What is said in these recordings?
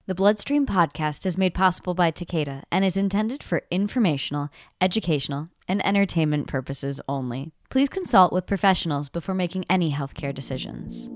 The Bloodstream podcast is made possible by Takeda and is intended for informational, educational, and entertainment purposes only. Please consult with professionals before making any healthcare decisions.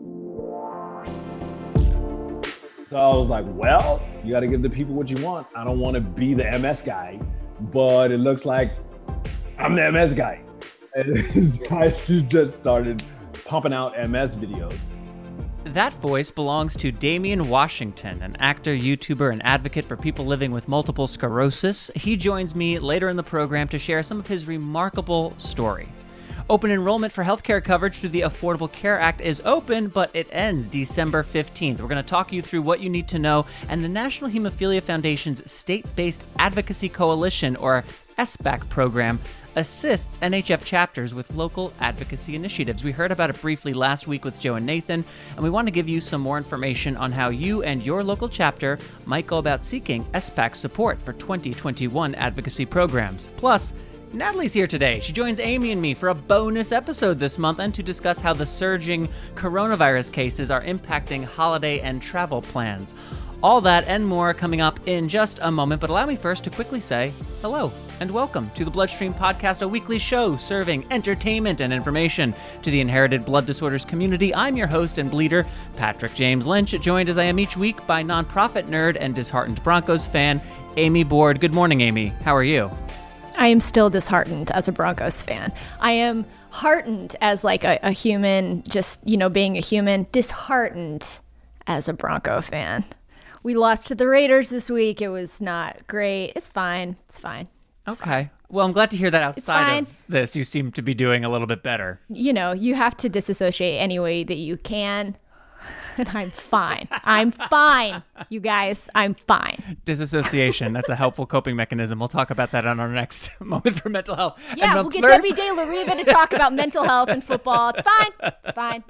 So I was like, well, you got to give the people what you want. I don't want to be the MS guy, but it looks like I'm the MS guy. And I just started pumping out MS videos. That voice belongs to Damian Washington, an actor, YouTuber, and advocate for people living with multiple sclerosis. He joins me later in the program to share some of his remarkable story. Open enrollment for healthcare coverage through the Affordable Care Act is open, but it ends December 15th. We're going to talk you through what you need to know, and the National Hemophilia Foundation's State-Based Advocacy Coalition, or SBAC program, assists NHF chapters with local advocacy initiatives. We heard about it briefly last week with Joe and Nathan, and we want to give you some more information on how you and your local chapter might go about seeking SBAC support for 2021 advocacy programs. Plus, Natalie's here today. She joins Amy and me for a bonus episode this month and to discuss how the surging coronavirus cases are impacting holiday and travel plans. All that and more coming up in just a moment, but allow me first to quickly say hello and welcome to the Bloodstream Podcast, a weekly show serving entertainment and information to the inherited blood disorders community. I'm your host and bleeder, Patrick James Lynch, joined as I am each week by nonprofit nerd and disheartened Broncos fan, Amy Board. Good morning, Amy. How are you? I am still disheartened as a Broncos fan. I am heartened as like a human, just, being a human, disheartened as a Bronco fan. We lost to the Raiders this week. It was not great. It's fine. It's fine. Okay. Well, I'm glad to hear that outside of this, you seem to be doing a little bit better. You have to disassociate any way that you can. And I'm fine. I'm fine, you guys. I'm fine. Disassociation. That's a helpful coping mechanism. We'll talk about that on our next moment for mental health. Yeah, we'll get Debbie De La Riva to talk about mental health and football. It's fine. It's fine.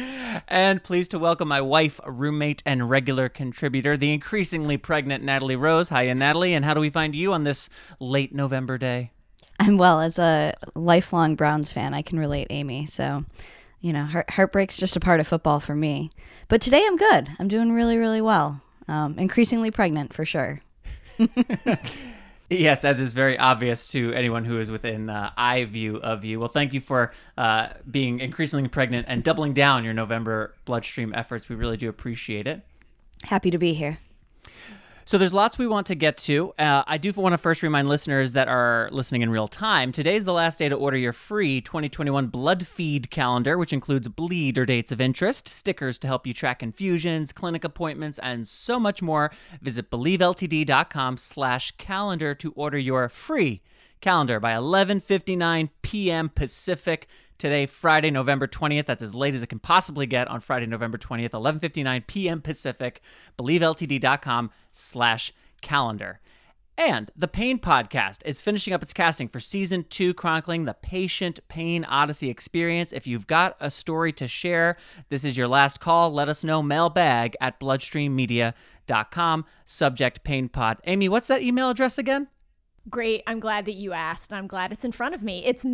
And pleased to welcome my wife, roommate, and regular contributor, the increasingly pregnant Natalie Rose. Hiya, Natalie. And how do we find you on this late November day? I'm well. As a lifelong Browns fan, I can relate, Amy. So, heartbreak's just a part of football for me. But today I'm good. I'm doing really, really well. Increasingly pregnant, for sure. Yes, as is very obvious to anyone who is within eye view of you. Well, thank you for being increasingly pregnant and doubling down your November Bloodstream efforts. We really do appreciate it. Happy to be here. So there's lots we want to get to. I do want to first remind listeners that are listening in real time, today's the last day to order your free 2021 Blood Feed calendar, which includes bleed or dates of interest, stickers to help you track infusions, clinic appointments, and so much more. Visit believeltd.com/calendar to order your free calendar by 11:59 p.m. Pacific. Today, Friday, November 20th. That's as late as it can possibly get on Friday, November 20th, 11:59 p.m. Pacific. BelieveLTD.com/calendar. And the Pain Podcast is finishing up its casting for Season 2, chronicling the patient pain odyssey experience. If you've got a story to share, this is your last call. Let us know. Mailbag@bloodstreammedia.com. Subject Pain Pod. Amy, what's that email address again? Great. I'm glad that you asked. I'm glad it's in front of me. It's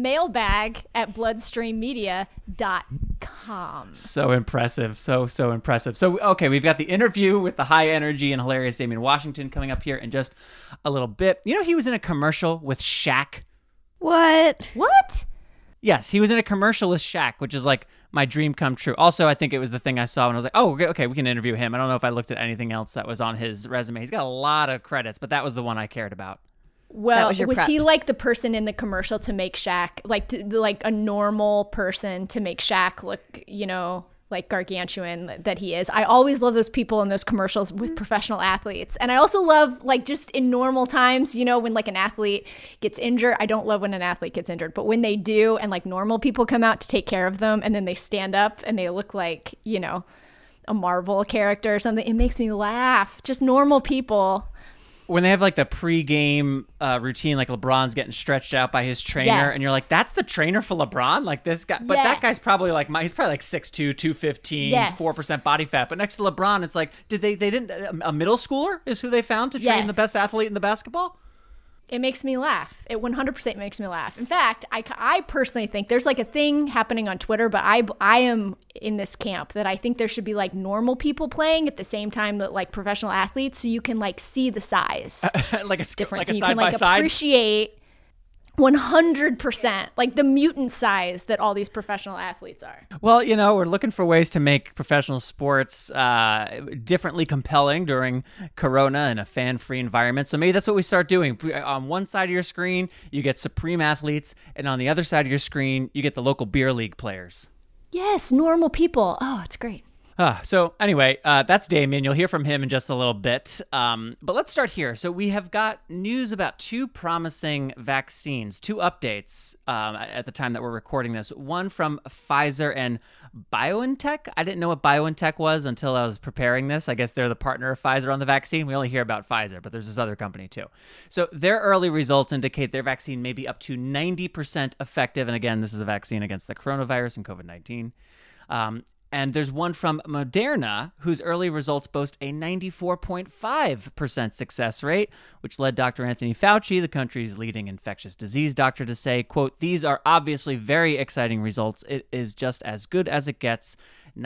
mailbag@bloodstreammedia.com. So impressive. So impressive. So, okay, we've got the interview with the high energy and hilarious Damian Washington coming up here in just a little bit. He was in a commercial with Shaq. What? Yes, he was in a commercial with Shaq, which is like my dream come true. Also, I think it was the thing I saw and I was like, oh, okay, we can interview him. I don't know if I looked at anything else that was on his resume. He's got a lot of credits, but that was the one I cared about. Well, was he like the person in the commercial to make Shaq, like a normal person to make Shaq look, like gargantuan that he is? I always love those people in those commercials with professional athletes. And I also love, like, just in normal times, when like an athlete gets injured. I don't love when an athlete gets injured, but when they do and like normal people come out to take care of them and then they stand up and they look like, a Marvel character or something, it makes me laugh. Just normal people. When they have like the pre-game routine, like LeBron's getting stretched out by his trainer, and you're like, that's the trainer for LeBron? Like this guy, but that guy's probably like, he's probably like 6'2", 215, 4% body fat. But next to LeBron, it's like, they didn't, a middle schooler is who they found to train the best athlete in the basketball? It makes me laugh. It 100% makes me laugh. In fact, I personally think there's like a thing happening on Twitter, but I am in this camp that I think there should be like normal people playing at the same time that like professional athletes, so you can like see the size. Like a different, like a you side can by like side. Appreciate 100% like the mutant size that all these professional athletes are. Well, you know, we're looking for ways to make professional sports differently compelling during Corona in a fan-free environment. So maybe that's what we start doing. On one side of your screen, you get Supreme athletes, and on the other side of your screen, you get the local beer league players. Yes, normal people. Oh, it's great. So anyway, that's Damien. You'll hear from him in just a little bit. But let's start here. So we have got news about two promising vaccines, two updates at the time that we're recording this. One from Pfizer and BioNTech. I didn't know what BioNTech was until I was preparing this. I guess they're the partner of Pfizer on the vaccine. We only hear about Pfizer, but there's this other company too. So their early results indicate their vaccine may be up to 90% effective. And again, this is a vaccine against the coronavirus and COVID-19. And there's one from Moderna, whose early results boast a 94.5% success rate, which led Dr. Anthony Fauci, the country's leading infectious disease doctor, to say, quote, "These are obviously very exciting results. It is just as good as it gets.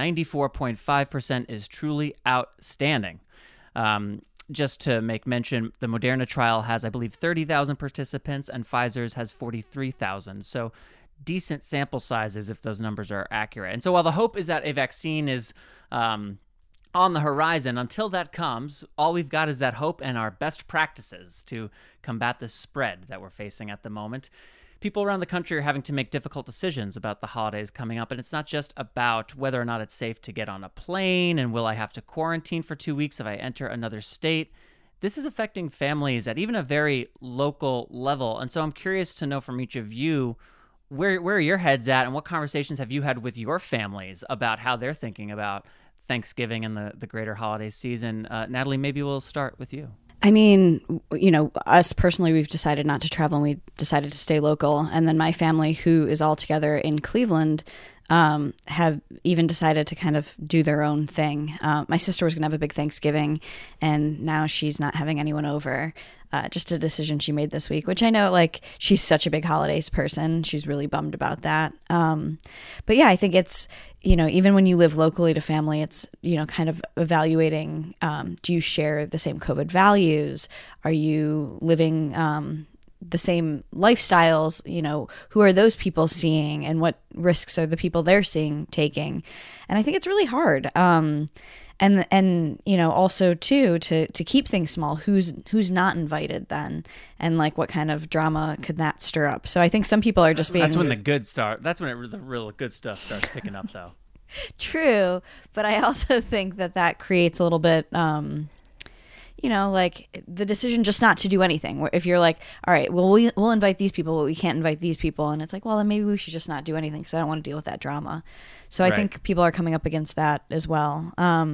94.5% is truly outstanding." Just to make mention, the Moderna trial has, I believe, 30,000 participants, and Pfizer's has 43,000. So decent sample sizes if those numbers are accurate. And so while the hope is that a vaccine is on the horizon, until that comes, all we've got is that hope and our best practices to combat the spread that we're facing at the moment. People around the country are having to make difficult decisions about the holidays coming up, and it's not just about whether or not it's safe to get on a plane and will I have to quarantine for 2 weeks if I enter another state. This is affecting families at even a very local level. And so I'm curious to know from each of you, where are your heads at, and what conversations have you had with your families about how they're thinking about Thanksgiving and the greater holiday season? Natalie, maybe we'll start with you. I mean, you know, us personally, we've decided not to travel and we decided to stay local. And then my family, who is all together in Cleveland, have even decided to kind of do their own thing. My sister was going to have a big Thanksgiving, and now she's not having anyone over. Just a decision she made this week, which I know, like, she's such a big holidays person. She's really bummed about that. But yeah, I think it's, you know, even when you live locally to family, it's, you know, kind of evaluating, do you share the same COVID values? Are you living the same lifestyles? You know, who are those people seeing, and what risks are the people they're seeing taking? And I think it's really hard. And you know, also too, to keep things small, who's not invited then, and like what kind of drama could that stir up? So I think some people are just being. That's when the good start. That's when the real good stuff starts picking up, though. True, but I also think that creates a little bit, you know, like the decision just not to do anything. Where if you're like, all right, well, we'll invite these people, but we can't invite these people, and it's like, well, then maybe we should just not do anything because I don't want to deal with that drama. So I think people are coming up against that as well.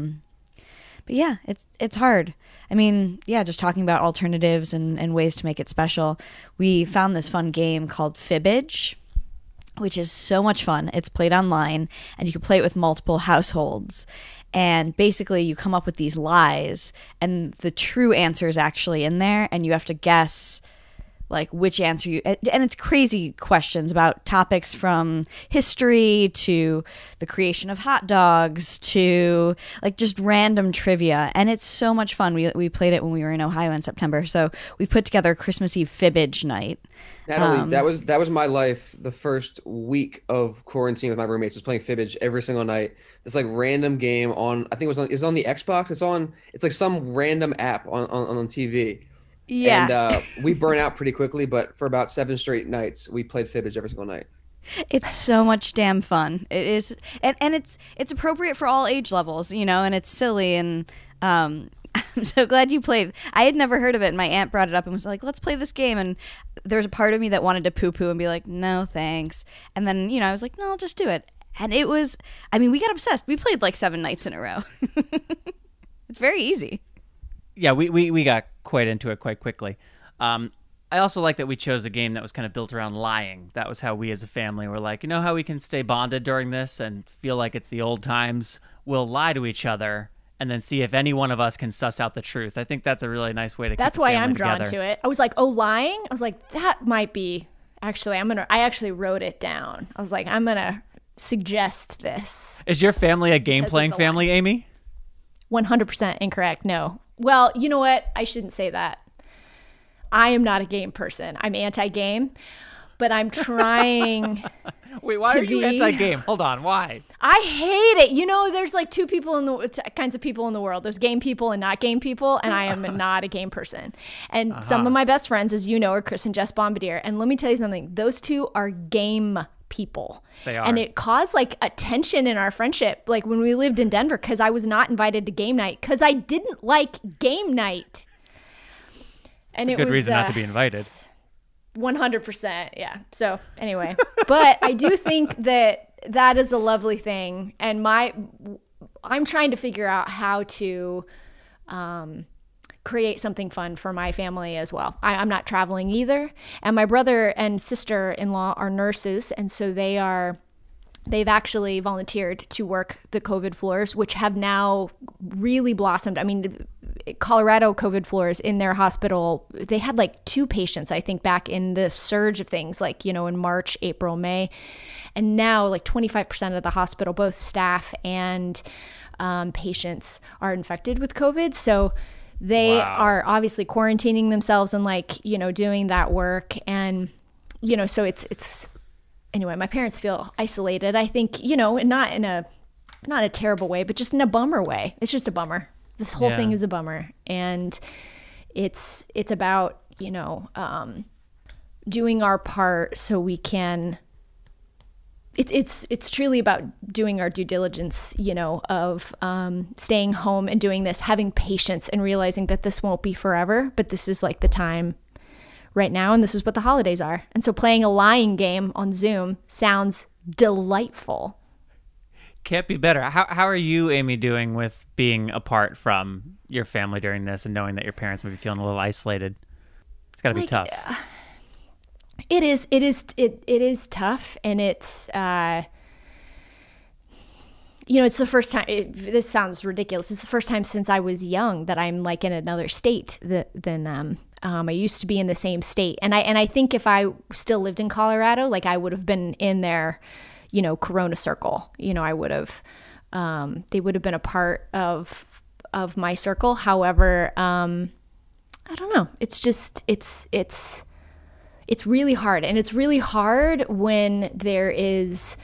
But yeah, it's hard. I mean, yeah, just talking about alternatives and ways to make it special. We found this fun game called Fibbage, which is so much fun. It's played online, and you can play it with multiple households. And basically, you come up with these lies, and the true answer is actually in there, and you have to guess like which answer you, and it's crazy questions about topics from history to the creation of hot dogs to like just random trivia, and it's so much fun. We played it when we were in Ohio in September, so we put together a Christmas Eve Fibbage night. Natalie, that was my life the first week of quarantine with my roommates, was playing Fibbage every single night. This like random game on, I think it's on the Xbox. It's like some random app on TV. Yeah. And we burn out pretty quickly, but for about 7 straight nights, we played Fibbage every single night. It's so much damn fun. It is, and it's appropriate for all age levels, you know, and it's silly, and I'm so glad you played. I had never heard of it, and my aunt brought it up and was like, let's play this game, and there was a part of me that wanted to poo-poo and be like, no, thanks. And then, you know, I was like, no, I'll just do it. And it was, I mean, we got obsessed. We played like 7 nights in a row. It's very easy. Yeah, we got quite into it quite quickly. I also like that we chose a game that was kind of built around lying. That was how we as a family were like, you know how we can stay bonded during this and feel like it's the old times? We'll lie to each other and then see if any one of us can suss out the truth. I think that's a really nice way to That's keep the why family I'm drawn together. to it. I was like, oh, lying? I was like, that might be, actually, I actually wrote it down. I was like, I'm going to suggest this. Is your family a game-playing the family, Amy? 100% incorrect. No. Well, you know what? I shouldn't say that. I am not a game person. I'm anti-game, but I'm trying. Wait, why to are you be- anti-game? Hold on, why? I hate it. You know, there's like two kinds of people in the world. There's game people and not game people, and I am not a game person. And some of my best friends, as you know, are Chris and Jess Bombardier. And let me tell you something. Those two are game people. They are. And it caused like a tension in our friendship, like when we lived in Denver, because I was not invited to game night because I didn't like game night. And It's a good reason not to be invited. 100%. Yeah. So anyway, but I do think that is a lovely thing. And I'm trying to figure out how to create something fun for my family as well. I'm not traveling either. And my brother and sister-in-law are nurses. And so they've actually volunteered to work the COVID floors, which have now really blossomed. I mean, Colorado COVID floors in their hospital, they had like 2 patients, I think, back in the surge of things, like, in March, April, May. And now like 25% of the hospital, both staff and patients, are infected with COVID. So they are obviously quarantining themselves and doing that work. And, so it's anyway, my parents feel isolated, I think, not in a terrible way, but just in a bummer way. It's just a bummer. This whole thing is a bummer. And it's about, doing our part so we can, it's truly about doing our due diligence, of staying home and doing this, having patience and realizing that this won't be forever, but this is like the time right now, and this is what the holidays are. And so playing a lying game on Zoom sounds delightful. Can't be better. How are you, Amy, doing with being apart from your family during this and knowing that your parents may be feeling a little isolated? It's got to be tough. It is tough, and it's it's the first time. This sounds ridiculous. It's the first time since I was young that I'm like in another state than them. I used to be in the same state, and I think if I still lived in Colorado, like I would have been in their, Corona circle. I would have, they would have been a part of my circle. However, I don't know. It's just it's really hard, and it's really hard when there is,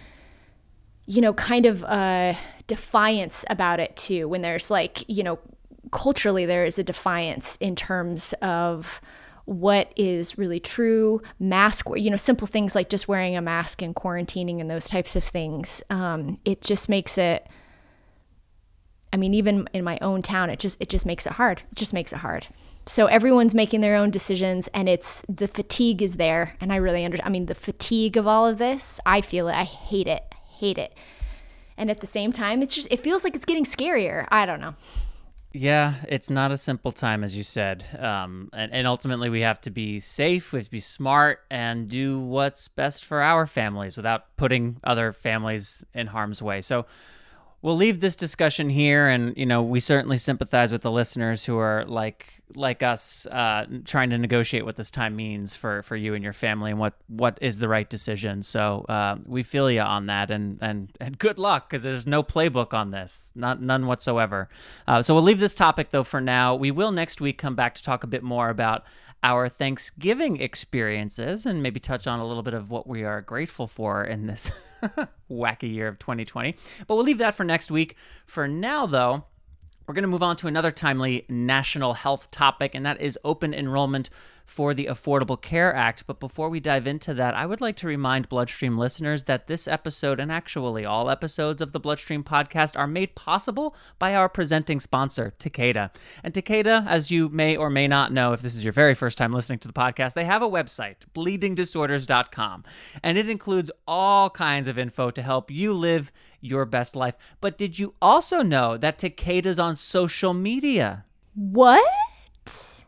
kind of a defiance about it too. When there's like, culturally there is a defiance in terms of what is really true. Mask, simple things like just wearing a mask and quarantining and those types of things. It just makes it, I mean, even in my own town, it just makes it hard. It just makes it hard. So everyone's making their own decisions, and the fatigue is there. And I really the fatigue of all of this, I feel it. I hate it. And at the same time, it feels like it's getting scarier. I don't know. Yeah, it's not a simple time, as you said. And ultimately, we have to be safe, we have to be smart, and do what's best for our families without putting other families in harm's way. So we'll leave this discussion here, and we certainly sympathize with the listeners who are like us, trying to negotiate what this time means for you and your family, and what is the right decision. So we feel you on that, and good luck, because there's no playbook on this, none whatsoever. So we'll leave this topic though for now. We will next week come back to talk a bit more about our Thanksgiving experiences and maybe touch on a little bit of what we are grateful for in this wacky year of 2020. But we'll leave that for next week. For now, though, we're going to move on to another timely national health topic, and that is open enrollment for the Affordable Care Act. But before we dive into that, I would like to remind Bloodstream listeners that this episode, and actually all episodes of the Bloodstream podcast, are made possible by our presenting sponsor, Takeda. And Takeda, as you may or may not know, if this is your very first time listening to the podcast, they have a website, bleedingdisorders.com, and it includes all kinds of info to help you live your best life. But did you also know that Takeda's on social media? What?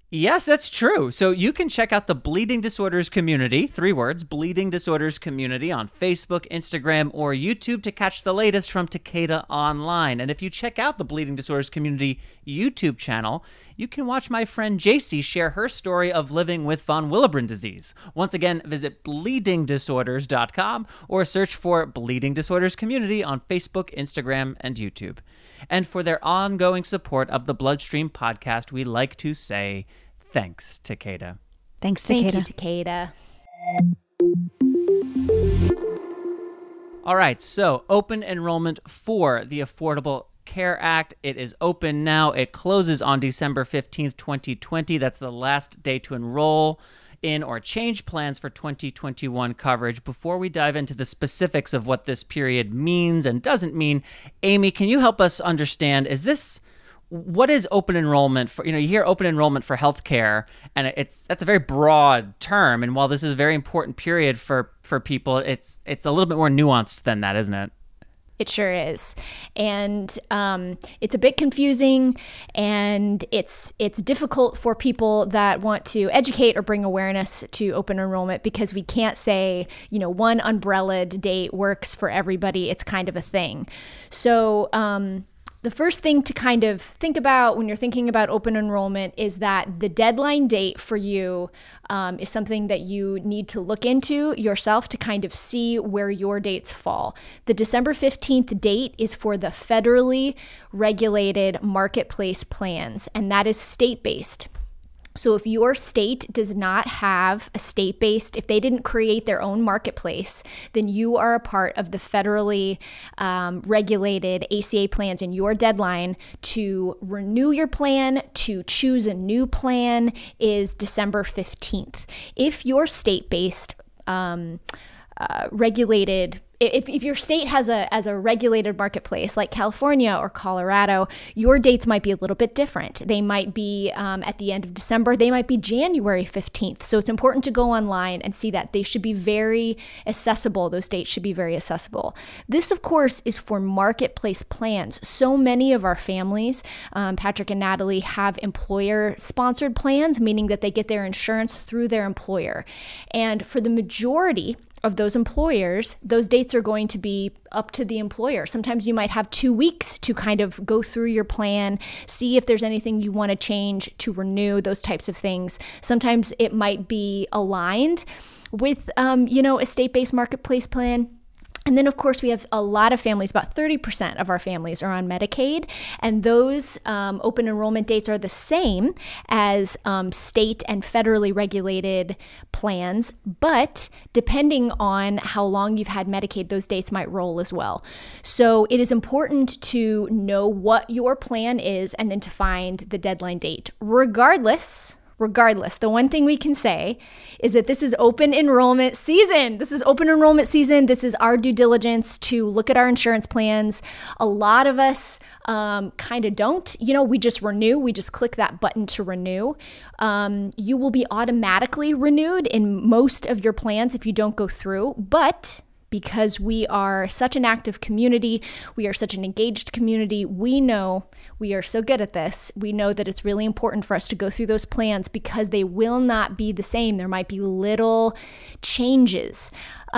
Yes, that's true. So you can check out the Bleeding Disorders Community, 3 words, Bleeding Disorders Community on Facebook, Instagram, or YouTube to catch the latest from Takeda Online. And if you check out the Bleeding Disorders Community YouTube channel, you can watch my friend JC share her story of living with von Willebrand disease. Once again, visit bleedingdisorders.com or search for Bleeding Disorders Community on Facebook, Instagram, and YouTube. And for their ongoing support of the Bloodstream podcast, we like to say thanks, Takeda. Thanks, Takeda. Thank you, Takeda. All right, so open enrollment for the Affordable Care Act. It is open now. It closes on December 15th, 2020. That's the last day to enroll in or change plans for 2021 coverage. Before we dive into the specifics of what this period means and doesn't mean, Amy, can you help us understand, what is open enrollment for? You hear open enrollment for healthcare, and that's a very broad term. And while this is a very important period for people, it's a little bit more nuanced than that, isn't it? It sure is. And it's a bit confusing, and it's difficult for people that want to educate or bring awareness to open enrollment, because we can't say, one umbrellaed date works for everybody. It's kind of a thing. So the first thing to kind of think about when you're thinking about open enrollment is that the deadline date for you is something that you need to look into yourself to kind of see where your dates fall. The December 15th date is for the federally regulated marketplace plans, and that is state-based. So if your state does not have a state-based, if they didn't create their own marketplace, then you are a part of the federally regulated ACA plans, and your deadline to renew your plan, to choose a new plan, is December 15th. If your state-based regulated, if your state has a regulated marketplace like California or Colorado, your dates might be a little bit different. They might be at the end of December. They might be January 15th. So it's important to go online and see that. They should be very accessible. Those dates should be very accessible. This, of course, is for marketplace plans. So many of our families, Patrick and Natalie, have employer-sponsored plans, meaning that they get their insurance through their employer. And for the majority of those employers, those dates are going to be up to the employer. Sometimes you might have 2 weeks to kind of go through your plan, see if there's anything you want to change, to renew, those types of things. Sometimes it might be aligned with, a state-based marketplace plan. And then, of course, we have a lot of families, about 30% of our families are on Medicaid, and those open enrollment dates are the same as state and federally regulated plans, but depending on how long you've had Medicaid, those dates might roll as well. So it is important to know what your plan is and then to find the deadline date. Regardless, the one thing we can say is that this is open enrollment season. This is open enrollment season. This is our due diligence to look at our insurance plans. A lot of us kind of don't. We just renew. We just click that button to renew. You will be automatically renewed in most of your plans if you don't go through, but because we are such an active community, we are such an engaged community, we know we are so good at this. We know that it's really important for us to go through those plans because they will not be the same. There might be little changes.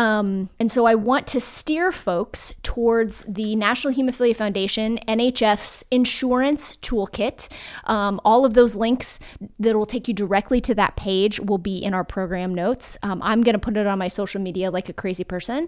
And so I want to steer folks towards the National Hemophilia Foundation, NHF's insurance toolkit. All of those links that will take you directly to that page will be in our program notes. I'm going to put it on my social media like a crazy person.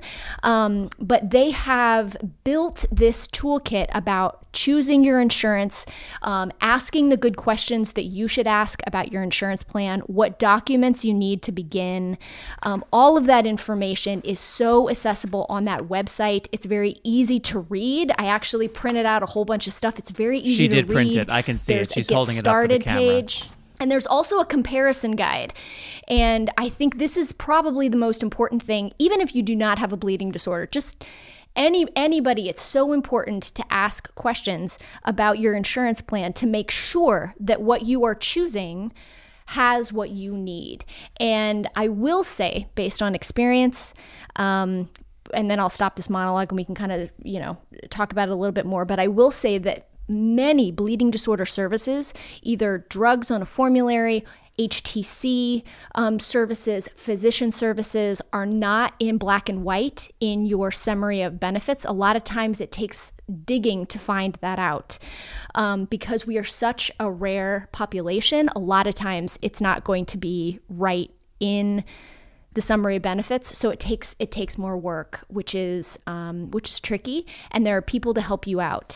But they have built this toolkit about choosing your insurance, asking the good questions that you should ask about your insurance plan, what documents you need to begin. All of that information is so accessible on that website. It's very easy to read. I actually printed out a whole bunch of stuff. It's very easy to read. She did print it. I can see it. She's holding it up for the camera. Page. And there's also a comparison guide. And I think this is probably the most important thing, even if you do not have a bleeding disorder. Just anybody, it's so important to ask questions about your insurance plan to make sure that what you are choosing has what you need. And I will say, based on experience, and then I'll stop this monologue and we can kind of, talk about it a little bit more, but I will say that many bleeding disorder services, either drugs on a formulary, HTC services, physician services, are not in black and white in your summary of benefits. A lot of times it takes digging to find that out. Because we are such a rare population, a lot of times it's not going to be right in the summary of benefits. So it takes more work, which is tricky, and there are people to help you out.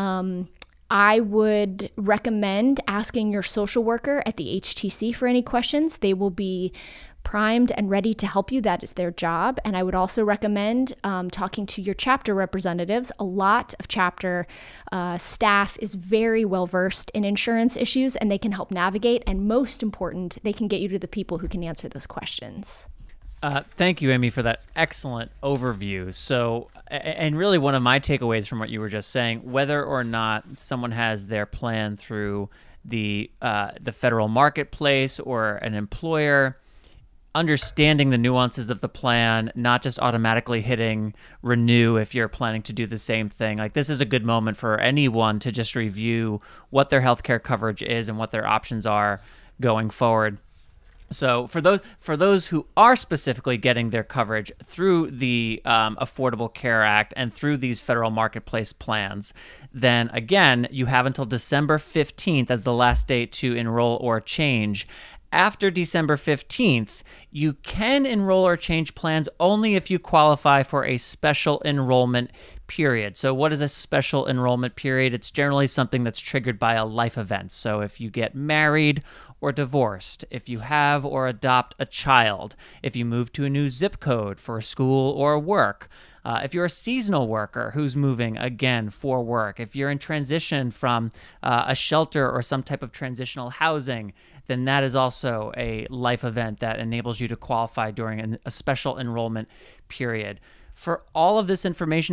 I would recommend asking your social worker at the HTC for any questions. They will be primed and ready to help you. That is their job. And I would also recommend talking to your chapter representatives. A lot of chapter staff is very well versed in insurance issues, and they can help navigate. And most important, they can get you to the people who can answer those questions. Thank you, Amy, for that excellent overview. So, and really one of my takeaways from what you were just saying, whether or not someone has their plan through the federal marketplace or an employer, understanding the nuances of the plan, not just automatically hitting renew if you're planning to do the same thing. Like, this is a good moment for anyone to just review what their healthcare coverage is and what their options are going forward. So for those who are specifically getting their coverage through the Affordable Care Act and through these federal marketplace plans, then again, you have until December 15th as the last date to enroll or change. After December 15th, you can enroll or change plans only if you qualify for a special enrollment period. So what is a special enrollment period? It's generally something that's triggered by a life event. So if you get married or divorced, if you have or adopt a child, if you move to a new zip code for school or work, if you're a seasonal worker who's moving again for work, if you're in transition from a shelter or some type of transitional housing, then that is also a life event that enables you to qualify during a special enrollment period. For all of this information,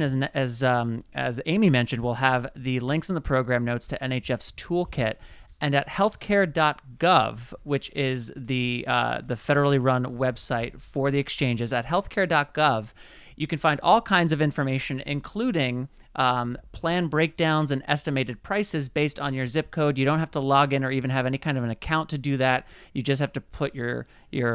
as Amy mentioned, we'll have the links in the program notes to NHF's toolkit. And at healthcare.gov, which is the federally run website for the exchanges, at healthcare.gov, you can find all kinds of information, including plan breakdowns and estimated prices based on your zip code. You don't have to log in or even have any kind of an account to do that. You just have to put you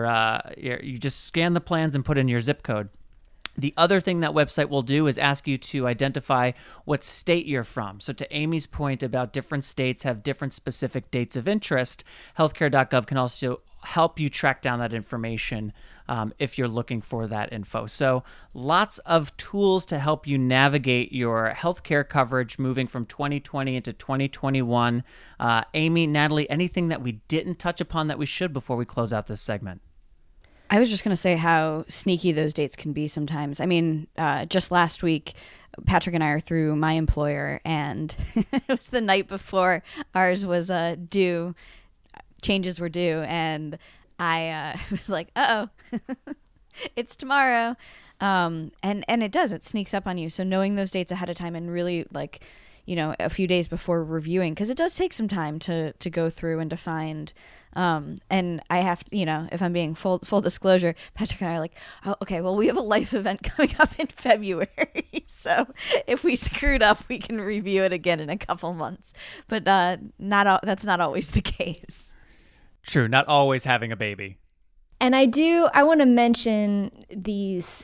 just scan the plans and put in your zip code. The other thing that website will do is ask you to identify what state you're from. So to Amy's point about different states have different specific dates of interest, healthcare.gov can also help you track down that information if you're looking for that info. So lots of tools to help you navigate your healthcare coverage moving from 2020 into 2021. Amy, Natalie, anything that we didn't touch upon that we should before we close out this segment? I was just going to say how sneaky those dates can be sometimes. I mean, just last week, Patrick and I are through my employer, and it was the night before ours was due. Changes were due, and I was like, uh-oh, it's tomorrow. And it does. It sneaks up on you. So knowing those dates ahead of time and really, like, you know, a few days before reviewing, because it does take some time to go through and to find. And I have to, you know, if I'm being full disclosure, Patrick and I are like, oh, okay, well, we have a life event coming up in February. So if we screwed up, we can review it again in a couple months. But that's not always the case. True. Not always having a baby. And I want to mention these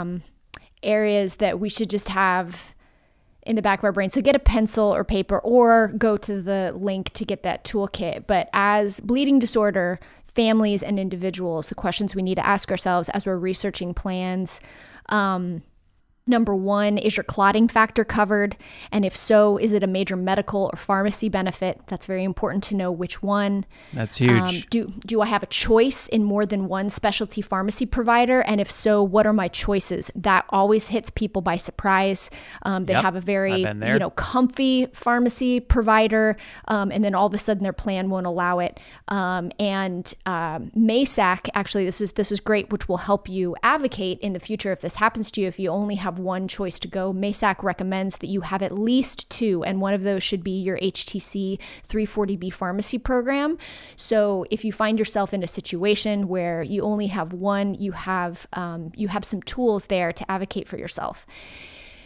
areas that we should just have in the back of our brain. So get a pencil or paper or go to the link to get that toolkit. But as bleeding disorder families and individuals, the questions we need to ask ourselves as we're researching plans, number one, is your clotting factor covered? And if so, is it a major medical or pharmacy benefit? That's very important to know which one. That's huge. Do I have a choice in more than one specialty pharmacy provider? And if so, what are my choices? That always hits people by surprise. They have a very comfy pharmacy provider, and then all of a sudden their plan won't allow it. And MASAC, actually, this is great, which will help you advocate in the future if this happens to you. If you only have one choice to go, MASAC recommends that you have at least two, and one of those should be your HTC 340B pharmacy program. So if you find yourself in a situation where you only have one, you have some tools there to advocate for yourself.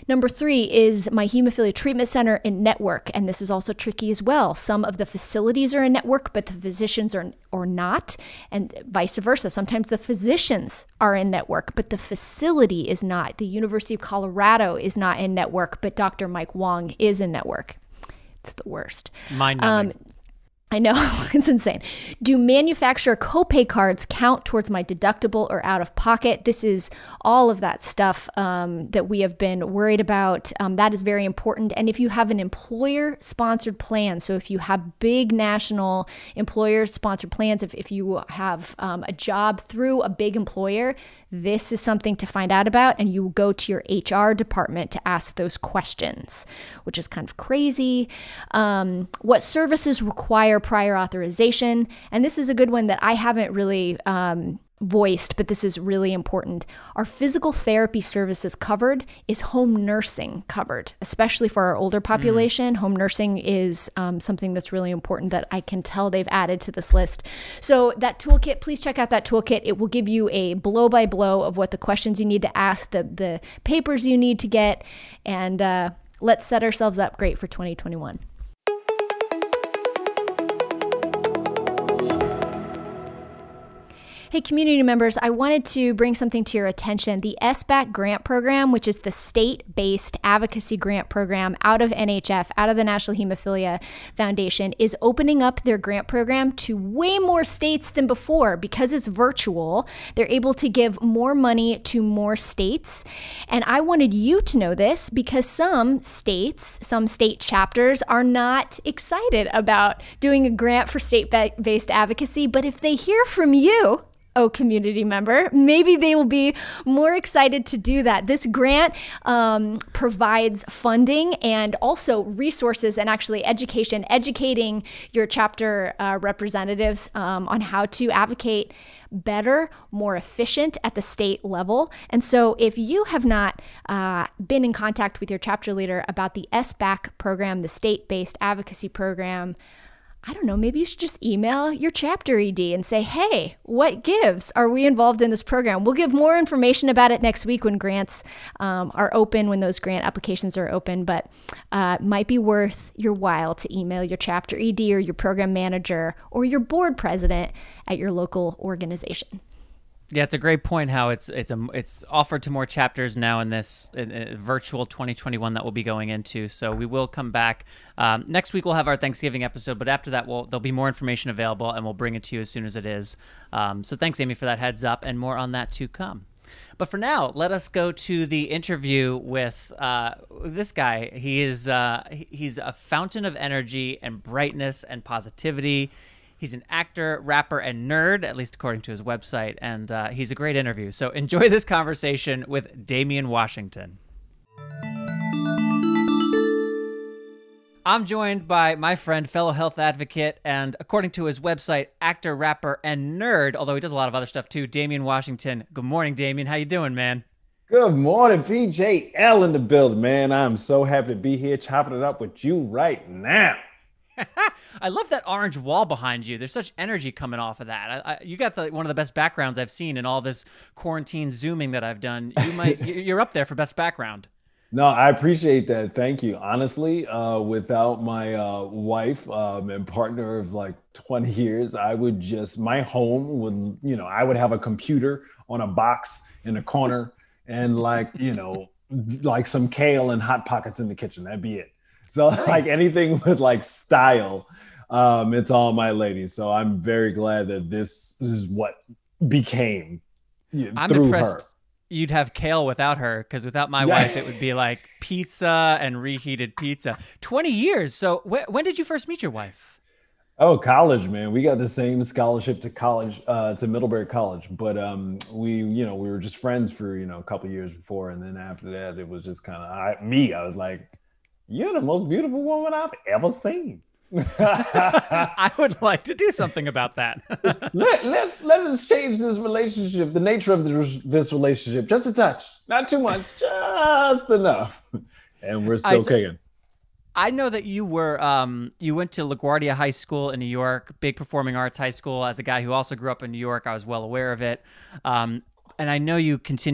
Number 3 is my hemophilia treatment center in network. And this is also tricky as well. Some of the facilities are in network, but the physicians are not, and vice versa. Sometimes the physicians are in network, but the facility is not. The University of Colorado is not in network, but Dr. Mike Wong is in network. It's the worst. Mind-numbing. I know, it's insane. Do manufacturer copay cards count towards my deductible or out of pocket? This is all of that stuff that we have been worried about. That is very important. And if you have an employer-sponsored plan, so if you have big national employer-sponsored plans, if you have a job through a big employer, this is something to find out about, and you will go to your HR department to ask those questions, which is kind of crazy. What services require prior authorization? And this is a good one that I haven't really voiced, but this is really important. Are physical therapy services covered? Is home nursing covered? Especially for our older population, home nursing is something that's really important that I can tell they've added to this list. So that toolkit, please check out that toolkit. It will give you a blow-by-blow of what the questions you need to ask, the papers you need to get, and let's set ourselves up great for 2021. Hey, community members, I wanted to bring something to your attention. The SBAC grant program, which is the state-based advocacy grant program out of NHF, out of the National Hemophilia Foundation, is opening up their grant program to way more states than before. Because it's virtual, they're able to give more money to more states. And I wanted you to know this because some states, some state chapters are not excited about doing a grant for state-based advocacy. But if they hear from you, community member, maybe they will be more excited to do that. This grant provides funding and also resources and actually educating your chapter representatives on how to advocate better, more efficient at the state level. And so if you have not been in contact with your chapter leader about the SBAC program, the state-based advocacy program, I don't know, maybe you should just email your chapter ED and say, hey, what gives? Are we involved in this program? We'll give more information about it next week when grants are open, when those grant applications are open, but it might be worth your while to email your chapter ED or your program manager or your board president at your local organization. Yeah, it's a great point how it's offered to more chapters now in this virtual 2021 that we'll be going into. So we will come back. Next week we'll have our Thanksgiving episode, but after that there'll be more information available and we'll bring it to you as soon as it is. So thanks, Amy, for that heads up, and more on that to come. But for now, let us go to the interview with this guy. He's a fountain of energy and brightness and positivity. He's an actor, rapper, and nerd, at least according to his website, and he's a great interview. So enjoy this conversation with Damian Washington. I'm joined by my friend, fellow health advocate, and according to his website, actor, rapper, and nerd, although he does a lot of other stuff too, Damian Washington. Good morning, Damian. How you doing, man? Good morning, PJL in the building, man. I'm so happy to be here chopping it up with you right now. I love that orange wall behind you. There's such energy coming off of that. You got one of the best backgrounds I've seen in all this quarantine Zooming that I've done. You're up there for best background. No, I appreciate that. Thank you. Honestly, without my wife and partner of like 20 years, my home would, I would have a computer on a box in a corner and like some kale and Hot Pockets in the kitchen. That'd be it. So nice. Like anything with like style, it's all my lady. So I'm very glad that this is what became I'm through impressed. her. You'd have kale without her, because without my wife, it would be like pizza and reheated pizza. 20 years. So when did you first meet your wife? Oh, college, man. We got the same scholarship to college, to Middlebury College. But we were just friends for, a couple of years before. And then after that, it was just kind of I was like, you're the most beautiful woman I've ever seen. I would like to do something about that. let us change this relationship, the nature of this relationship, just a touch, not too much, just enough. And we're still kicking. I know that you went to LaGuardia High School in New York, big performing arts high school. As a guy who also grew up in New York, I was well aware of it. And I know you continued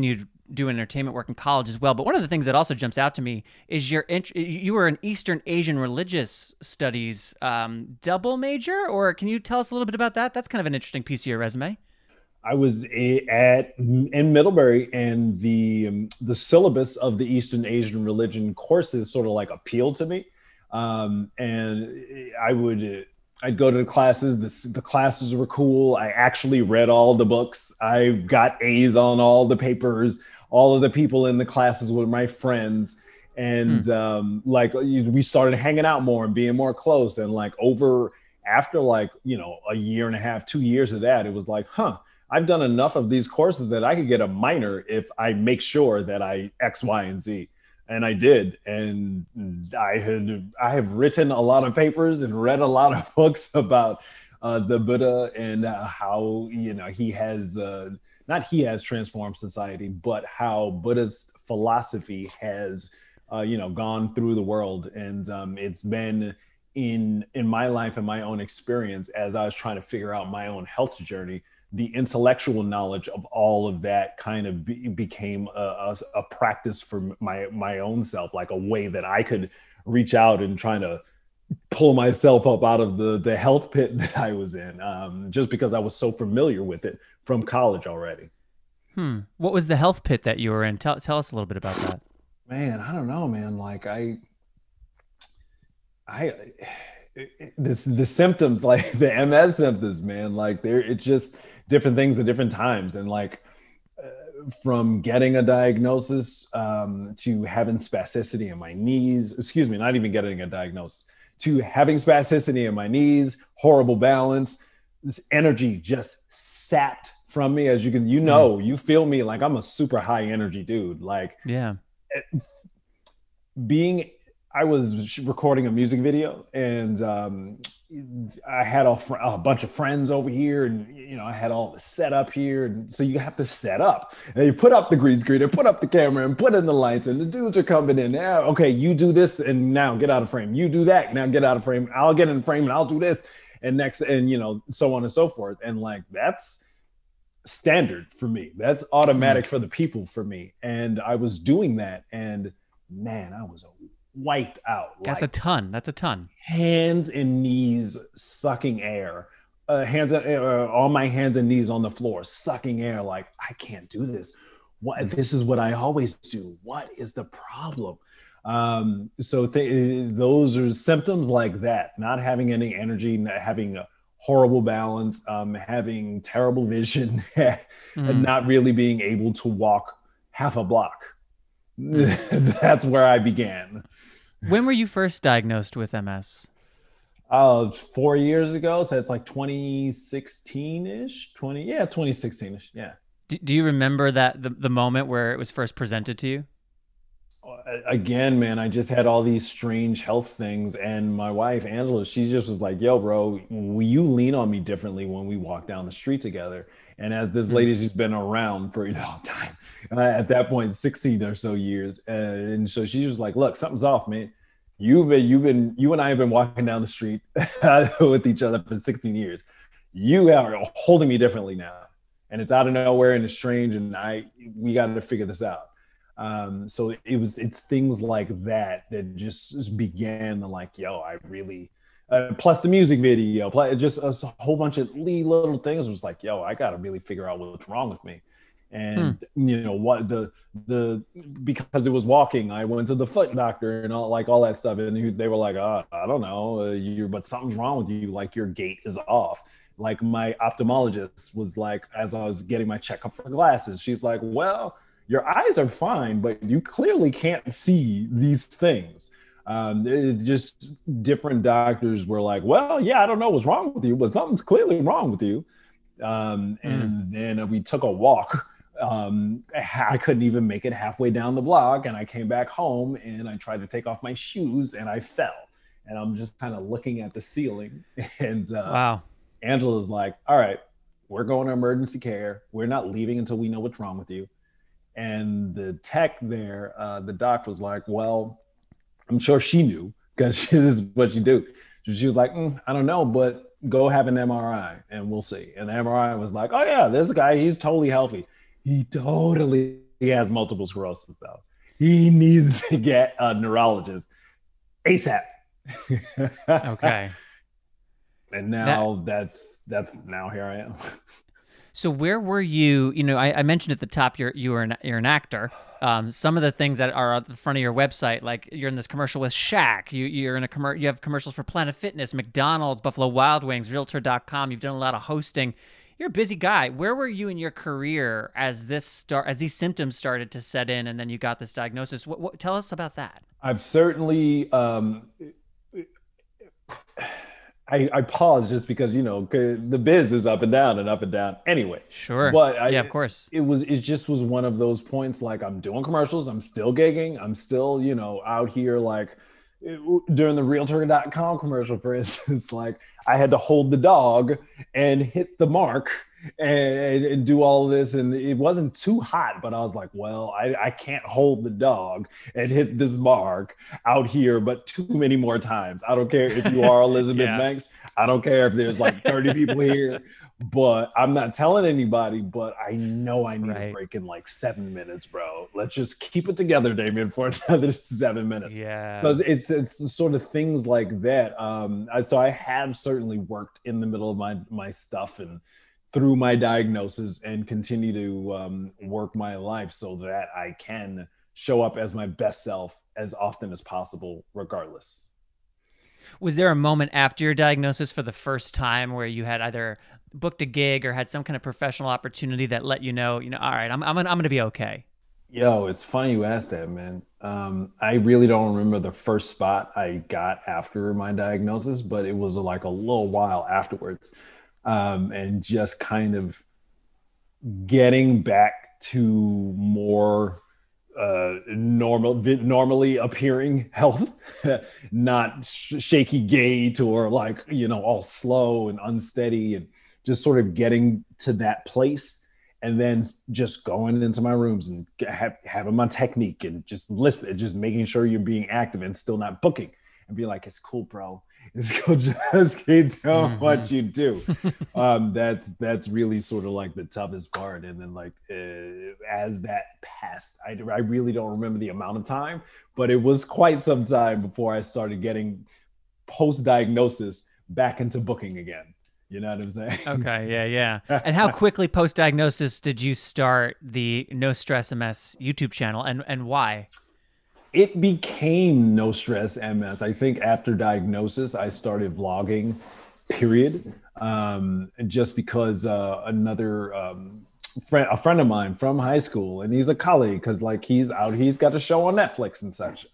doing entertainment work in college as well. But one of the things that also jumps out to me is you were an Eastern Asian religious studies double major, or can you tell us a little bit about that? That's kind of an interesting piece of your resume. I was in Middlebury, and the syllabus of the Eastern Asian religion courses sort of like appealed to me, and I'd go to the classes. The classes were cool. I actually read all the books. I got A's on all the papers. All of the people in the classes were my friends, and we started hanging out more and being more close. And after a year and a half, 2 years of that, it was like, I've done enough of these courses that I could get a minor if I make sure that I X, Y, and Z. And I did. And I have written a lot of papers and read a lot of books about the Buddha and how, he has, not he has transformed society, but how Buddha's philosophy has, gone through the world. And it's been in my life and my own experience as I was trying to figure out my own health journey. The intellectual knowledge of all of that kind of became a practice for my own self, like a way that I could reach out and trying to pull myself up out of the health pit that I was in, just because I was so familiar with it from college already. What was the health pit that you were in? Tell us a little bit about that. Man, I don't know, man. The symptoms, like the MS symptoms, man, it's just different things at different times. And from getting a diagnosis to having spasticity in my knees, not even getting a diagnosis, to having spasticity in my knees, horrible balance, this energy just sapped from me. As you feel me, like I'm a super high energy dude. I was recording a music video, and I had a bunch of friends over here, and I had all the setup here, and so you have to set up, and you put up the green screen and put up the camera and put in the lights, and the dudes are coming in. Now, okay, you do this, and now get out of frame. You do that, now get out of frame. I'll get in frame, and I'll do this, and next, and so on and so forth. And that's standard for me. That's automatic for the people for me. And I was doing that, and man, I was wiped out. That's a ton. Hands and knees sucking air. On my hands and knees on the floor, sucking air. Like, I can't do this. This is what I always do. What is the problem? Those are symptoms like that. Not having any energy, not having a horrible balance, having terrible vision, and not really being able to walk half a block. That's where I began. When were you first diagnosed with MS? 4 years ago. So it's like 2016-ish, 2016-ish. Yeah. Do you remember that the moment where it was first presented to you? Again, man, I just had all these strange health things, and my wife, Angela, she just was like, yo, bro, you lean on me differently when we walk down the street together. And as this lady, she's been around for a long time, at that point, 16 or so years. And so she was like, look, something's off, man. You and I have been walking down the street with each other for 16 years. You are holding me differently now. And it's out of nowhere and it's strange. And we got to figure this out. So it's things like that just began to I really, plus the music video, just a whole bunch of little things was like, yo, I got to really figure out what's wrong with me. And what because it was walking, I went to the foot doctor and all that stuff. And they were like, I don't know, but something's wrong with you. Like your gait is off. Like my ophthalmologist was like, as I was getting my checkup for glasses, she's like, well, your eyes are fine, but you clearly can't see these things. Just different doctors were like, well, yeah, I don't know what's wrong with you, but something's clearly wrong with you. And then we took a walk. I couldn't even make it halfway down the block, and I came back home and I tried to take off my shoes and I fell. And I'm just kind of looking at the ceiling. And wow. Angela's like, all right, we're going to emergency care. We're not leaving until we know what's wrong with you. And the tech there, the doc was like, well, I'm sure she knew because this is what you do. She was like, I don't know, but go have an MRI and we'll see. And the MRI was like, oh yeah, this guy, he's totally healthy. He totally he has multiple sclerosis though. He needs to get a neurologist ASAP. Okay. And now that's now here I am. So where were you? You know, I mentioned at the top you're an actor. Some of the things that are at the front of your website, like you're in this commercial with Shaq. You're in you have commercials for Planet Fitness, McDonald's, Buffalo Wild Wings, Realtor.com. You've done a lot of hosting. You're a busy guy. Where were you in your career as these symptoms started to set in, and then you got this diagnosis? Tell us about that. I've certainly. I paused just because, you know, the biz is up and down and up and down anyway. Sure. But yeah, of course. It just was one of those points, like I'm doing commercials. I'm still gigging. I'm still, you know, out here like during the Realtor.com commercial, for instance, like I had to hold the dog and hit the mark and do all this. And it wasn't too hot, but I was like, well, I can't hold the dog and hit this mark out here, but too many more times. I don't care if you are Elizabeth Banks. I don't care if there's like 30 people here, but I'm not telling anybody, but I know I need a break in like 7 minutes, bro. Let's just keep it together, Damien, for another 7 minutes. Yeah. Because it's sort of things like that. So I have certainly worked in the middle of my stuff and through my diagnosis and continue to work my life so that I can show up as my best self as often as possible, regardless. Was there a moment after your diagnosis for the first time where you had either booked a gig or had some kind of professional opportunity that let you know, all right, I'm going to be okay? Yo, it's funny you asked that, man. I really don't remember the first spot I got after my diagnosis, but it was like a little while afterwards. And just kind of getting back to more normally appearing health, not shaky gait or like, you know, all slow and unsteady, and just sort of getting to that place. And then just going into my rooms and having my technique and just listen, just making sure you're being active and still not booking, and be like, it's cool, bro. It's cool. Just keep doing what you do. That's really sort of like the toughest part. And then like as that passed, I really don't remember the amount of time, but it was quite some time before I started getting post-diagnosis back into booking again. You know what I'm saying? Okay, yeah. And how quickly post-diagnosis did you start the No Stress MS YouTube channel, and why? It became No Stress MS. I think after diagnosis, I started vlogging, period. Just because a friend of mine from high school, and he's a colleague, because like he's got a show on Netflix and such.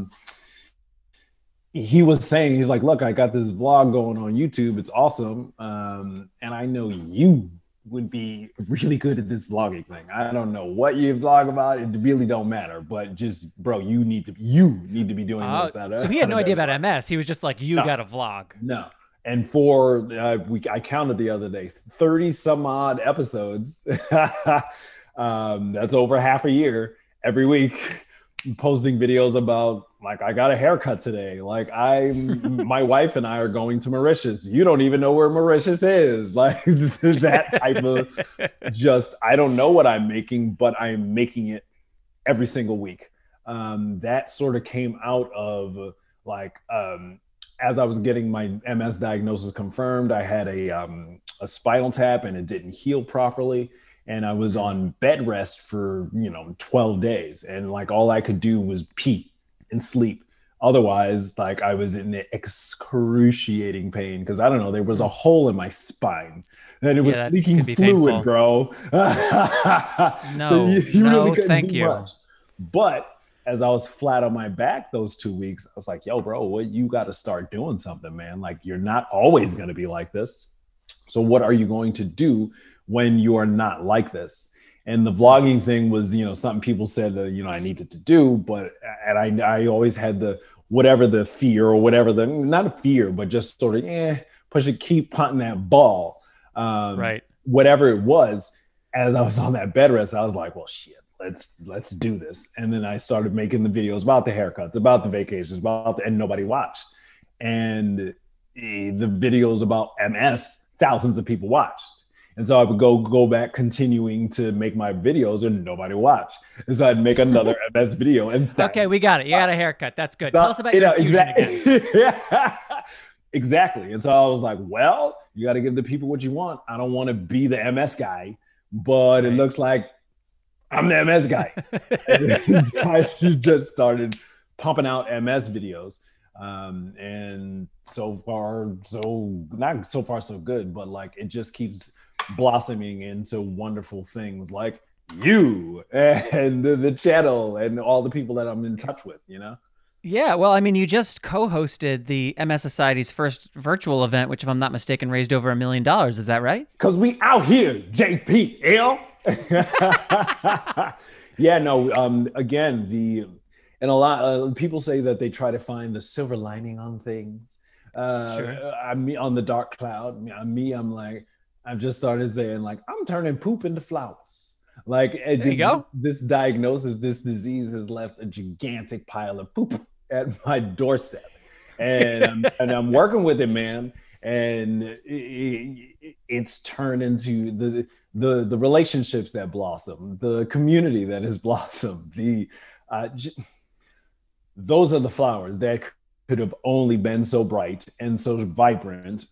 He was saying, he's like, look, I got this vlog going on YouTube. It's awesome. And I know you would be really good at this vlogging thing. I don't know what you vlog about. It really don't matter, but just, bro, you need to be doing this. So he had no idea about MS. He was just like, got a vlog. No. And I counted the other day, 30 some odd episodes. That's over half a year every week, posting videos about like, I got a haircut today. Like my wife and I are going to Mauritius. You don't even know where Mauritius is. Like that type of just, I don't know what I'm making, but I'm making it every single week. That sort of came out of like, as I was getting my MS diagnosis confirmed, I had a spinal tap and it didn't heal properly. And I was on bed rest for, 12 days. And like, all I could do was pee and sleep. Otherwise, like I was in excruciating pain because I don't know, there was a hole in my spine and it was leaking fluid, painful. Bro. No, you really thank you. Much. But as I was flat on my back those 2 weeks, I was like, yo, bro, you got to start doing something, man. Like you're not always going to be like this. So what are you going to do when you are not like this? And the vlogging thing was, something people said that, I needed to do, but I always had whatever the fear or whatever not a fear, but just sort of keep punting that ball. Right. Whatever it was, as I was on that bed rest, I was like, well, shit, let's do this. And then I started making the videos about the haircuts, about the vacations, and nobody watched. And the videos about MS, thousands of people watched. And so I would go back continuing to make my videos and nobody watched. And so I'd make another MS video. And okay, we got it. You got a haircut. That's good. Tell us about your infusion again. Yeah, exactly. And so I was like, well, you got to give the people what you want. I don't want to be the MS guy, but it looks like I'm the MS guy. I just started pumping out MS videos. And so far, not so far, so good, but like it just keeps blossoming into wonderful things like you and the channel and all the people that I'm in touch with, you know? Yeah, well, I mean, you just co-hosted the MS Society's first virtual event, which, if I'm not mistaken, raised over $1 million. Is that right? Because we out here, JPL. Yeah, no, again, and a lot people say that they try to find the silver lining on things. Sure. I'm on the dark cloud. I'm like, I've just started saying like, I'm turning poop into flowers. Like, there you go. This diagnosis, this disease has left a gigantic pile of poop at my doorstep, and I'm working with it, man. And it's turned into the relationships that blossom, the community that has blossomed. Those are the flowers that could have only been so bright and so vibrant.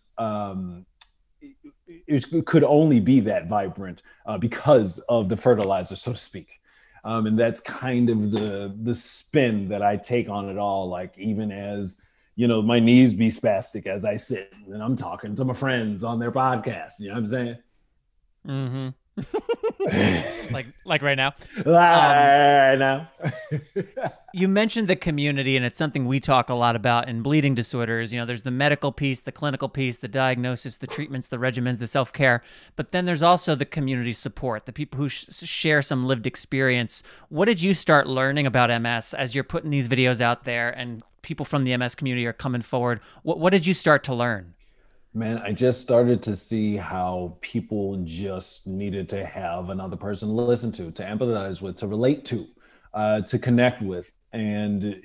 It could only be that vibrant because of the fertilizer, so to speak. And that's kind of the spin that I take on it all. Like, even as, you know, my knees be spastic as I sit and I'm talking to my friends on their podcast. You know what I'm saying? Mm-hmm. like right now. Right now. You mentioned the community, and it's something we talk a lot about in bleeding disorders. You know, there's the medical piece, the clinical piece, the diagnosis, the treatments, the regimens, the self-care. But then there's also the community support, the people who share some lived experience. What did you start learning about MS as you're putting these videos out there and people from the MS community are coming forward? What did you start to learn? Man, I just started to see how people just needed to have another person to listen to empathize with, to relate to connect with. And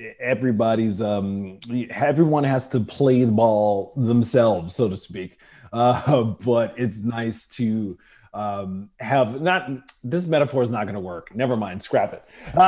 everyone has to play the ball themselves, so to speak. But it's nice to have not, this metaphor is not going to work. Never mind, scrap it.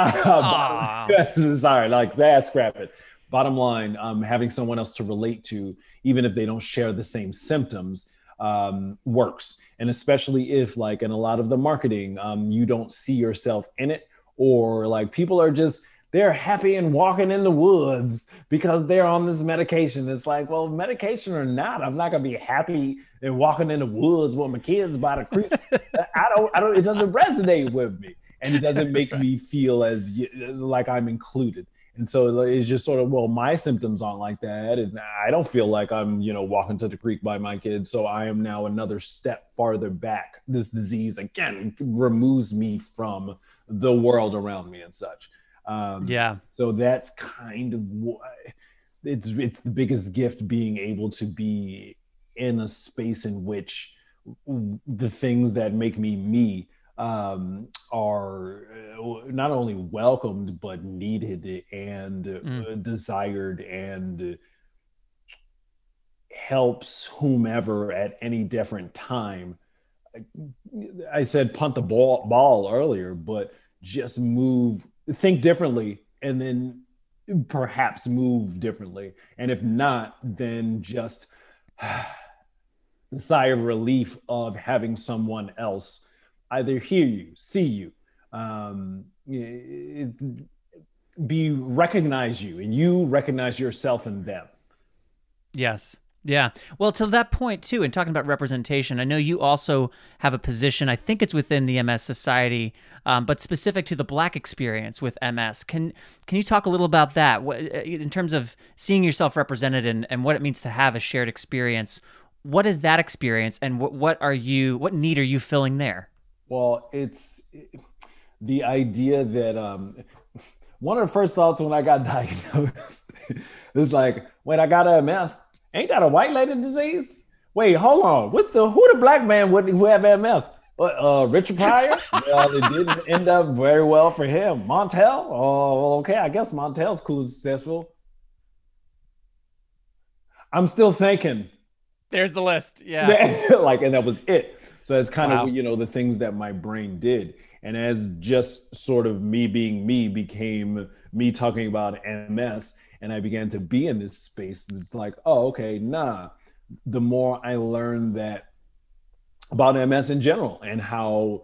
Sorry, like that, scrap it. Bottom line, having someone else to relate to, even if they don't share the same symptoms, works. And especially if, like, in a lot of the marketing, you don't see yourself in it, or like people are just, they're happy and walking in the woods because they're on this medication. It's like, well, medication or not, I'm not gonna be happy and walking in the woods with my kids by the creek. I don't, it doesn't resonate with me. And it doesn't make me feel as like I'm included. And so it's just sort of, well, my symptoms aren't like that. And I don't feel like I'm, walking to the creek by my kids. So I am now another step farther back. This disease, again, removes me from the world around me and such. So that's kind of what it's the biggest gift, being able to be in a space in which the things that make me are not only welcomed but needed and desired, and helps whomever at any different time. I said punt the ball earlier, but just think differently, and then perhaps move differently. And if not, then just the sigh of relief of having someone else either hear you, see you, recognize you, and you recognize yourself in them. Yes. Yeah. Well, to that point too, and talking about representation, I know you also have a position, I think it's within the MS Society, but specific to the Black experience with MS. Can you talk a little about that in terms of seeing yourself represented and what it means to have a shared experience? What is that experience, and what need are you filling there? Well, it's the idea that one of the first thoughts when I got diagnosed is like, wait, I got MS. Ain't that a white lady disease? Wait, hold on. Who the Black man who have MS? Richard Pryor? Well, it didn't end up very well for him. Montel? Oh, okay. I guess Montel's cool and successful. I'm still thinking. There's the list. Yeah. And that was it. So that's kind Wow. of, the things that my brain did. And as just sort of me being me became me talking about MS, and I began to be in this space, it's like, oh, okay, nah. The more I learned that about MS in general, and how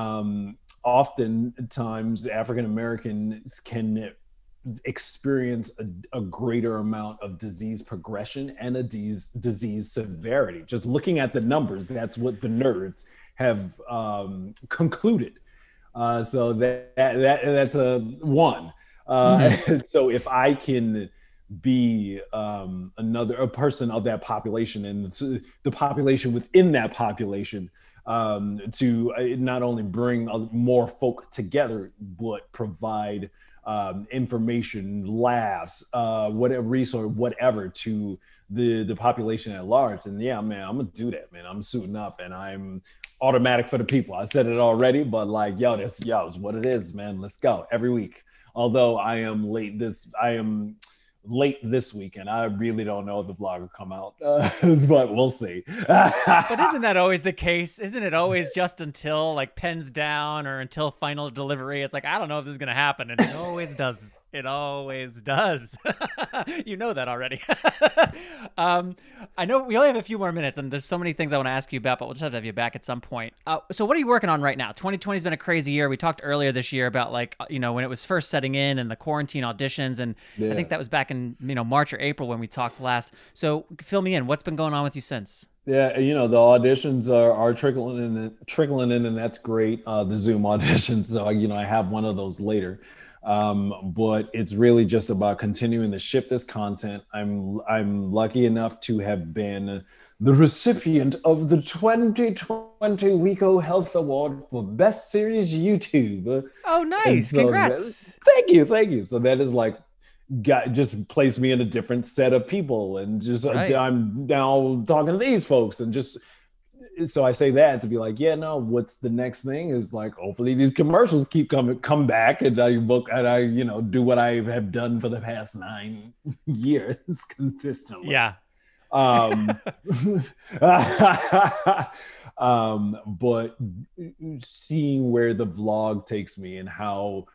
oftentimes African Americans can experience a greater amount of disease progression and a disease severity. Just looking at the numbers, that's what the nerds have concluded. So that's a one. So if I can be a person of that population, and the population within that population, to not only bring more folk together, but provide information, laughs, whatever resource, whatever, to the population at large. And yeah, man, I'm gonna do that, man. I'm suiting up, and I'm automatic for the people. I said it already, but like, it's what it is, man. Let's go every week. Although I am late this week, and I really don't know if the vlog will come out, but we'll see. But isn't that always the case? Isn't it always just until like pens down or until final delivery? It's like, I don't know if this is going to happen. And it always does. It always does. You know that already. I know we only have a few more minutes, and there's so many things I want to ask you about, but we'll just have to have you back at some point. So what are you working on right now? 2020 has been a crazy year. We talked earlier this year about like, when it was first setting in and the quarantine auditions. And I think that was back in, March or April when we talked last. So fill me in. What's been going on with you since? Yeah, the auditions are trickling in, and that's great. The Zoom auditions. So, I have one of those later. But it's really just about continuing to ship this content. I'm lucky enough to have been the recipient of the 2020 WeCo Health Award for Best Series YouTube. Oh, nice. So congrats. Thank you. So that is like, just placed me in a different set of people, and just right. I'm now talking to these folks, and just so I say that to be like, what's the next thing is like, hopefully these commercials come back, and I book, and I do what I have done for the past 9 years consistently. Yeah. But seeing where the vlog takes me, and how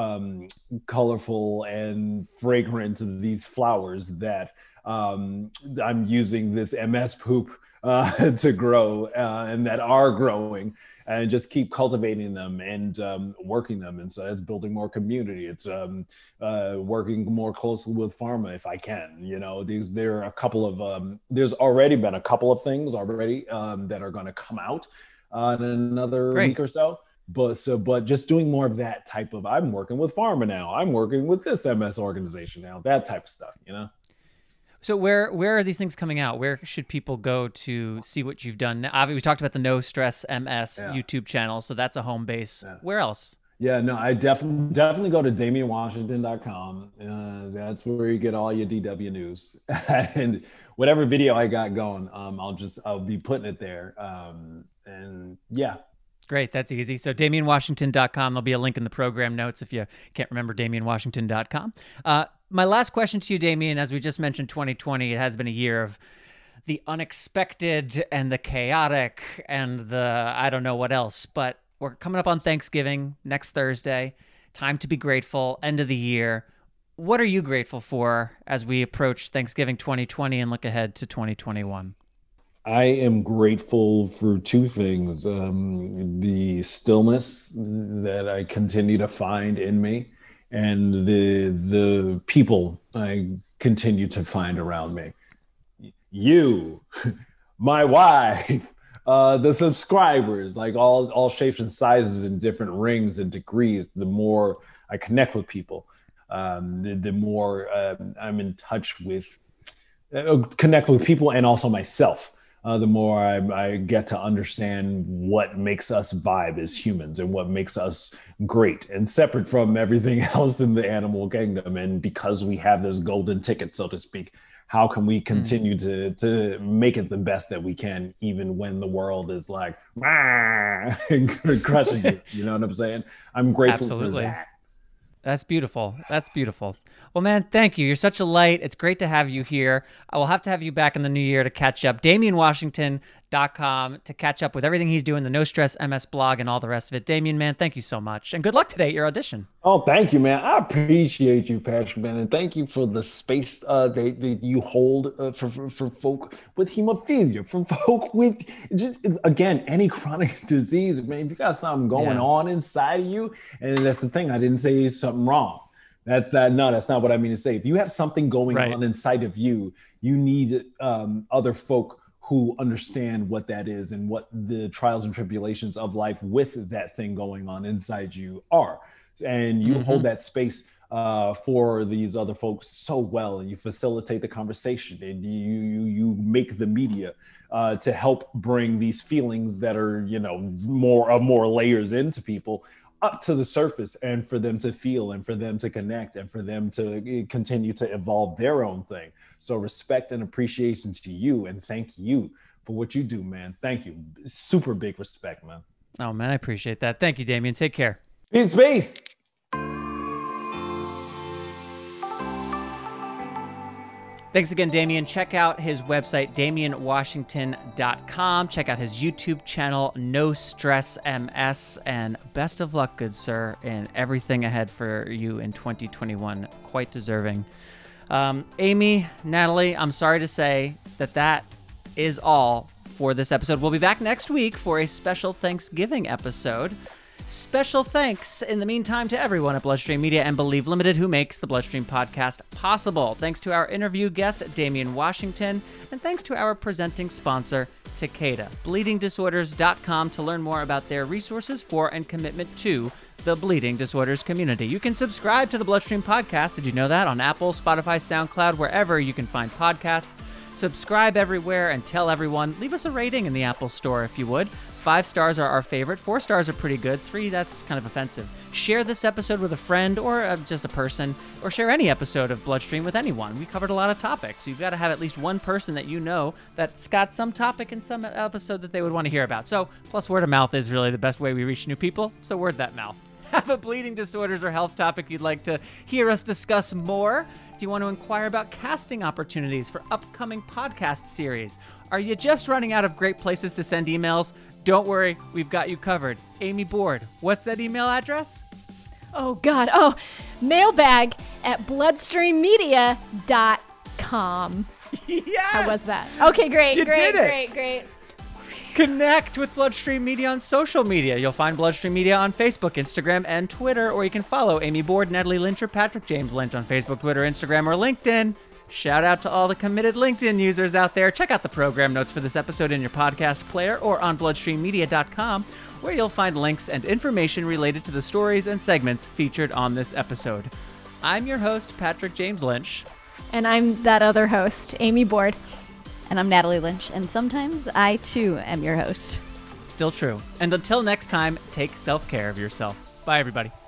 colorful and fragrant these flowers that I'm using this MS poop to grow, and that are growing, and just keep cultivating them and working them. And so it's building more community. It's working more closely with pharma if I can. There are a couple of there's already been a couple of things already that are going to come out in another week or so. But just doing more of that type of, I'm working with pharma now, I'm working with this MS organization now, that type of stuff, So where are these things coming out? Where should people go to see what you've done? Obviously, we talked about the No Stress MS YouTube channel, so that's a home base. Yeah. Where else? Yeah, no, I definitely go to DamienWashington.com. That's where you get all your DW news. And whatever video I got going, I'll be putting it there. And yeah. Great. That's easy. So DamienWashington.com. There'll be a link in the program notes if you can't remember DamienWashington.com. My last question to you, Damien, as we just mentioned, 2020, it has been a year of the unexpected and the chaotic and the I don't know what else, but we're coming up on Thanksgiving next Thursday. Time to be grateful. End of the year. What are you grateful for as we approach Thanksgiving 2020 and look ahead to 2021? I am grateful for two things. The stillness that I continue to find in me, and the people I continue to find around me. You, my wife, the subscribers, like all shapes and sizes and different rings and degrees. The more I connect with people, the more I'm in touch with, connect with people, and also myself. The more I get to understand what makes us vibe as humans, and what makes us great and separate from everything else in the animal kingdom. And because we have this golden ticket, so to speak, how can we continue to make it the best that we can, even when the world is like crushing you? You know what I'm saying? I'm grateful for that. That's beautiful. That's beautiful. Well, man, thank you. You're such a light. It's great to have you here. I will have to have you back in the new year to catch up. DamienWashington.com to catch up with everything he's doing, the No Stress MS blog and all the rest of it. Damien, man, thank you so much. And good luck today at your audition. Oh, thank you, man. I appreciate you, Patrick, man. And thank you for the space that you hold for folk with hemophilia, for folk with just, again, any chronic disease. Man, if you got something going on inside of you, and that's the thing, I didn't say something wrong. That's not what I mean to say. If you have something going on inside of you, you need other folk who understand what that is and what the trials and tribulations of life with that thing going on inside you are. And you hold that space for these other folks so well, and you facilitate the conversation, and you make the media to help bring these feelings that are, more layers into people up to the surface, and for them to feel, and for them to connect, and for them to continue to evolve their own thing. So respect and appreciation to you, and thank you for what you do, man. Thank you. Super big respect, man. Oh, man, I appreciate that. Thank you, Damien. Take care. Peace, peace. Thanks again, Damien. Check out his website, DamienWashington.com. Check out his YouTube channel, No Stress MS. And best of luck, good sir, in everything ahead for you in 2021. Quite deserving. Amy, Natalie, I'm sorry to say that is all for this episode. We'll be back next week for a special Thanksgiving episode. Special thanks in the meantime to everyone at Bloodstream Media and Believe Limited who makes the Bloodstream podcast possible. Thanks to our interview guest, Damien Washington, and thanks to our presenting sponsor, Takeda. BleedingDisorders.com to learn more about their resources for and commitment to the bleeding disorders community. You can subscribe to the Bloodstream podcast. Did you know that? On Apple, Spotify, SoundCloud, wherever you can find podcasts. Subscribe everywhere and tell everyone. Leave us a rating in the Apple Store if you would. 5 stars are our favorite. 4 stars are pretty good. 3, that's kind of offensive. Share this episode with a friend or just a person, or share any episode of Bloodstream with anyone. We covered a lot of topics. You've got to have at least one person that you know that's got some topic in some episode that they would want to hear about. So, plus word of mouth is really the best way we reach new people, so word that mouth. Have a bleeding disorders or health topic you'd like to hear us discuss more? Do you want to inquire about casting opportunities for upcoming podcast series? Are you just running out of great places to send emails? Don't worry, we've got you covered. Amy Board, what's that email address? Oh, God. Oh, mailbag@bloodstreammedia.com. Yes! How was that? Okay, great. You did it. Great. Connect with Bloodstream Media on social media. You'll find Bloodstream Media on Facebook, Instagram, and Twitter, or you can follow Amy Board, Natalie Lynch, or Patrick James Lynch on Facebook, Twitter, Instagram, or LinkedIn. Shout out to all the committed LinkedIn users out there. Check out the program notes for this episode in your podcast player or on bloodstreammedia.com, where you'll find links and information related to the stories and segments featured on this episode. I'm your host, Patrick James Lynch. And I'm that other host, Amy Board. And I'm Natalie Lynch, and sometimes I, too, am your host. Still true. And until next time, take self-care of yourself. Bye, everybody.